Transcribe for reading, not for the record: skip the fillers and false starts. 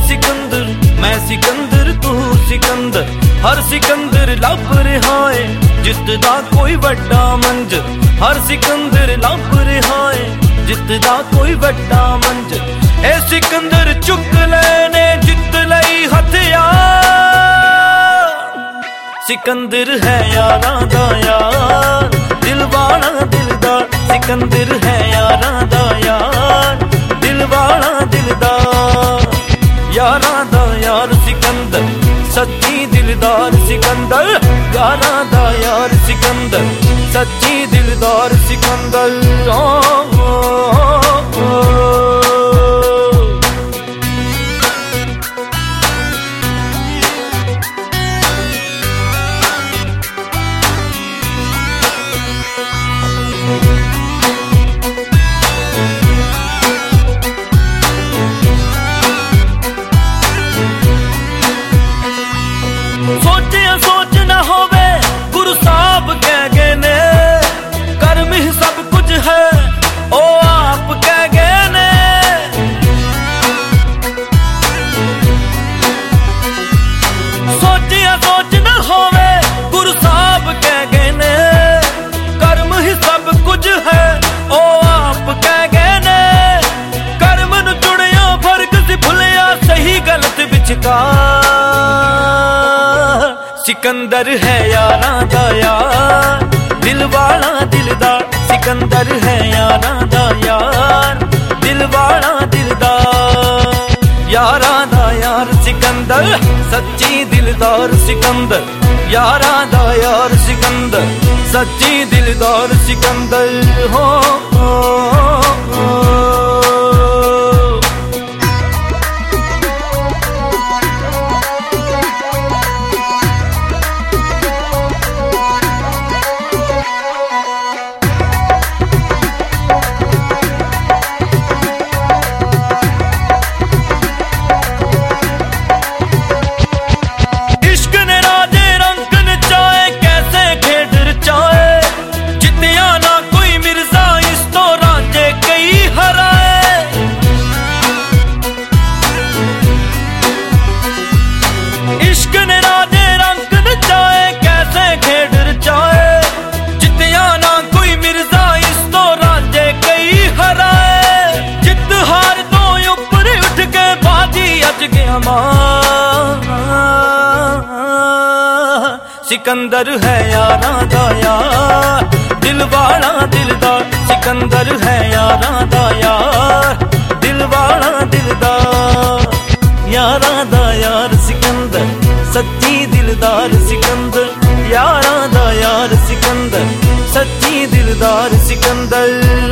सिकंदर, मैं सिकंदर तू सिकंदर। हर सिकंदर लभ रहा है जितदा कोई वड्डा मंजर। हर सिकंदर लभ रहा है जितदा कोई वड्डा मंजर। ए सिकंदर चुक लेने जित लई हथियार। सिकंदर है यारां दा यार, दिलवाना दिलदार। सिकंदर है यारां दा यार, दिलवाना दिलदार। यारां दा यार सिकंदर, सच्ची दिलदार सिकंदर। यारां दा यार सिकंदर, सच्ची दिलदार सिकंदर। ओ, ओ, ओ, ओ। सोचे सोच न होवे गुरु साहब कह गए ने, कर्म ही सब कुछ है ओ आप कह गए ने। सोचे सोच न होवे गुरु साहब कह गए ने, कर्म ही सब कुछ है ओ आप कह गए ने। कर्म नु चुनिया फर्क सी भुलिया सही गलत विचकार। सिकंदर है यारां दा यार, दिलवाना दिलदार। सिकंदर है यारां दा यार, दिलवाना दिलदार। यारां दा यार सिकंदर, सच्ची दिलदार सिकंदर। यारां दा यार सिकंदर, सच्ची दिलदार सिकंदर। हो, हो, हो। सिकंदर है यारां दा यार, दिलवाना दिलदार। सिकंदर है यारां दा यार, दिलवाना दिलदार। यारां दा यार सिकंदर, सच्ची दिलदार सिकंदर। यारां दा यार सिकंदर, सच्ची दिलदार सिकंदर।